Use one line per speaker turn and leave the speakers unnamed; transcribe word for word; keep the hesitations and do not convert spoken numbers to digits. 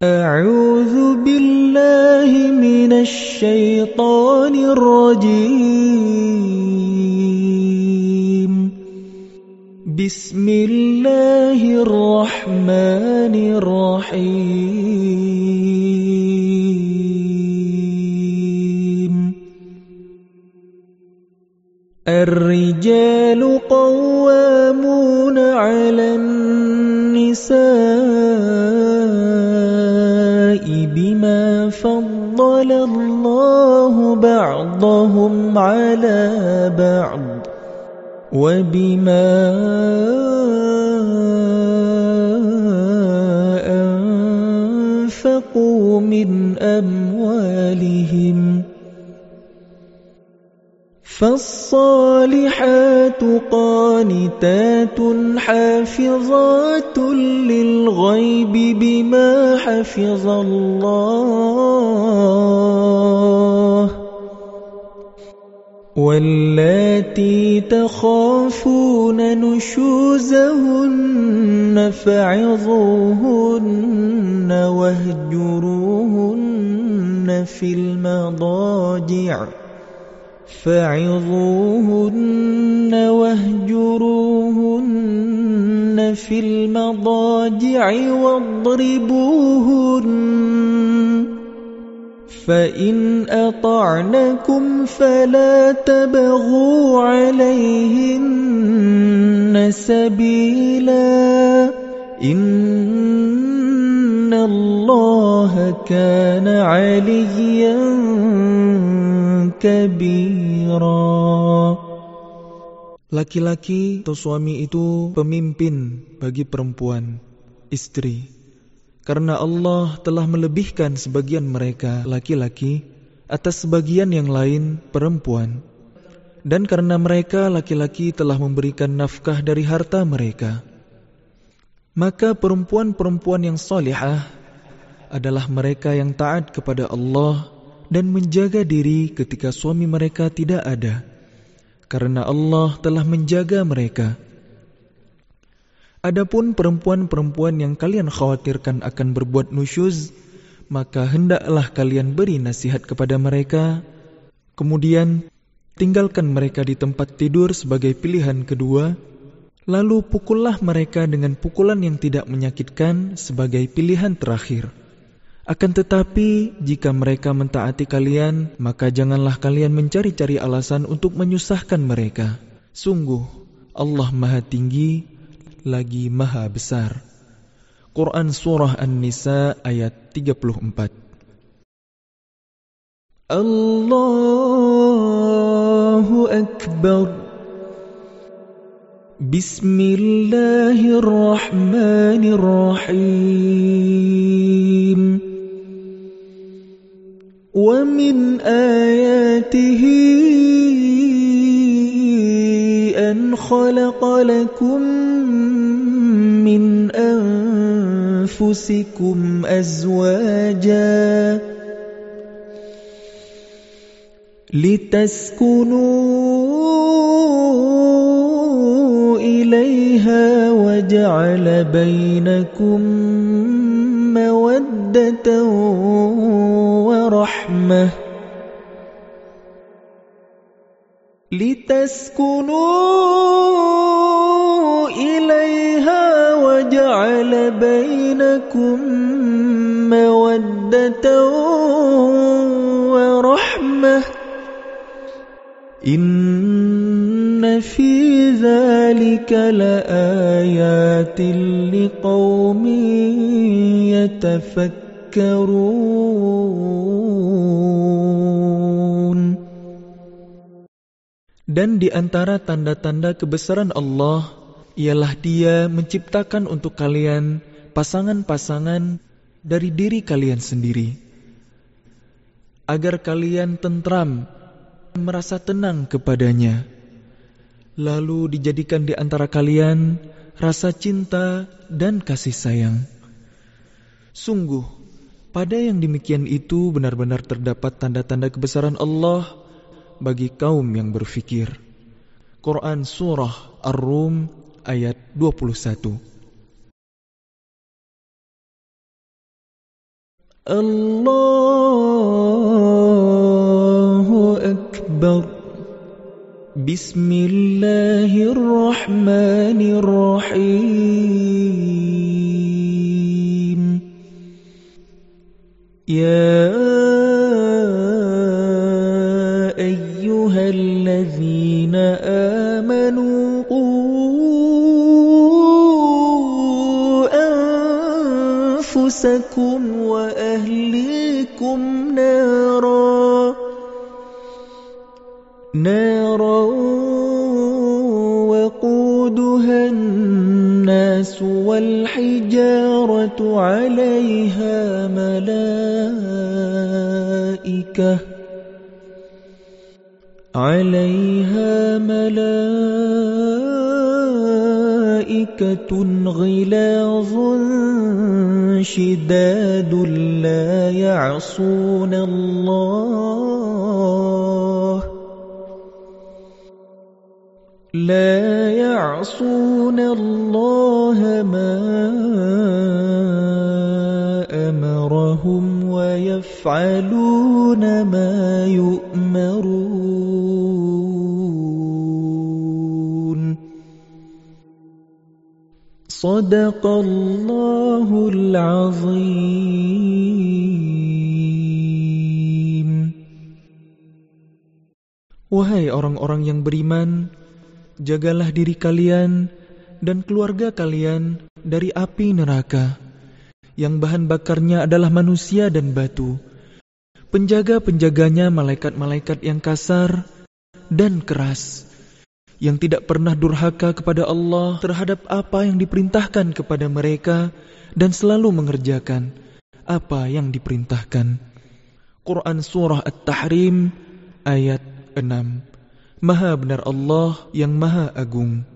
أعوذ بالله من الشيطان الرجيم بسم الله الرحمن الرحيم الرجال قوامون على النساء بما فضل الله بعضهم على بعض وبما أنفقوا من أموالهم فالصالحات قانتات حافظات للغيب بما حفظ الله واللاتي تخافون نشوزهن فعظوهن واهجروهن في المضاجع فعظوهن واهجروهن في المضاجع واضربوهن فإن أطعنكم فلا تبغوا عليهن سبيلا إن الله كان عليا kabira. Laki-laki atau suami itu pemimpin bagi perempuan, istri. Karena Allah telah melebihkan sebagian mereka laki-laki atas sebagian yang lain perempuan. Dan karena mereka laki-laki telah memberikan nafkah dari harta mereka, maka perempuan-perempuan yang salihah adalah mereka yang taat kepada Allah dan menjaga diri ketika suami mereka tidak ada, karena Allah telah menjaga mereka. Adapun perempuan-perempuan yang kalian khawatirkan akan berbuat nusyuz, maka hendaklah kalian beri nasihat kepada mereka, kemudian tinggalkan mereka di tempat tidur sebagai pilihan kedua, lalu pukullah mereka dengan pukulan yang tidak menyakitkan sebagai pilihan terakhir. Akan tetapi, jika mereka mentaati kalian, maka janganlah kalian mencari-cari alasan untuk menyusahkan mereka. Sungguh, Allah Maha Tinggi, lagi Maha Besar. Quran Surah An-Nisa ayat tiga puluh empat. Allahu Akbar. Bismillahirrahmanirrahim. وَمِنْ آيَاتِهِ أَنْ خَلَقَ لَكُمْ مِنْ أَنْفُسِكُمْ أَزْوَاجًا لِتَسْكُنُوا إِلَيْهَا وَجَعَلَ بَيْنَكُمْ مَوَدَّةً ورحمة لتسكنوا إليها وجعل بينكم مودة ورحمة إن في ذلك لآيات لقوم يتفكرون. Dan di antara tanda-tanda kebesaran Allah ialah Dia menciptakan untuk kalian pasangan-pasangan dari diri kalian sendiri, agar kalian tentram, merasa tenang kepadanya. Lalu dijadikan di antara kalian rasa cinta dan kasih sayang. Sungguh, pada yang demikian itu benar-benar terdapat tanda-tanda kebesaran Allah bagi kaum yang berfikir. Quran Surah Ar-Rum ayat dua puluh satu. Allahu Akbar. Bismillahirrahmanirrahim. Ya ayyuhalladzina amanu qu anfusakum wa ahlikum nara nara وقودها الناس والحجارة عليها ملائكة عليها ملائكة غلاظ شداد لا يعصون الله لا يعصون الله ما أمرهم ويفعلون ما يؤمرون. صدق الله العظيم. Wahai orang-orang yang beriman, jagalah diri kalian dan keluarga kalian dari api neraka, yang bahan bakarnya adalah manusia dan batu. Penjaga-penjaganya malaikat-malaikat yang kasar dan keras, yang tidak pernah durhaka kepada Allah terhadap apa yang diperintahkan kepada mereka dan selalu mengerjakan apa yang diperintahkan. Quran Surah At-Tahrim ayat enam. Maha benar Allah yang Maha Agung.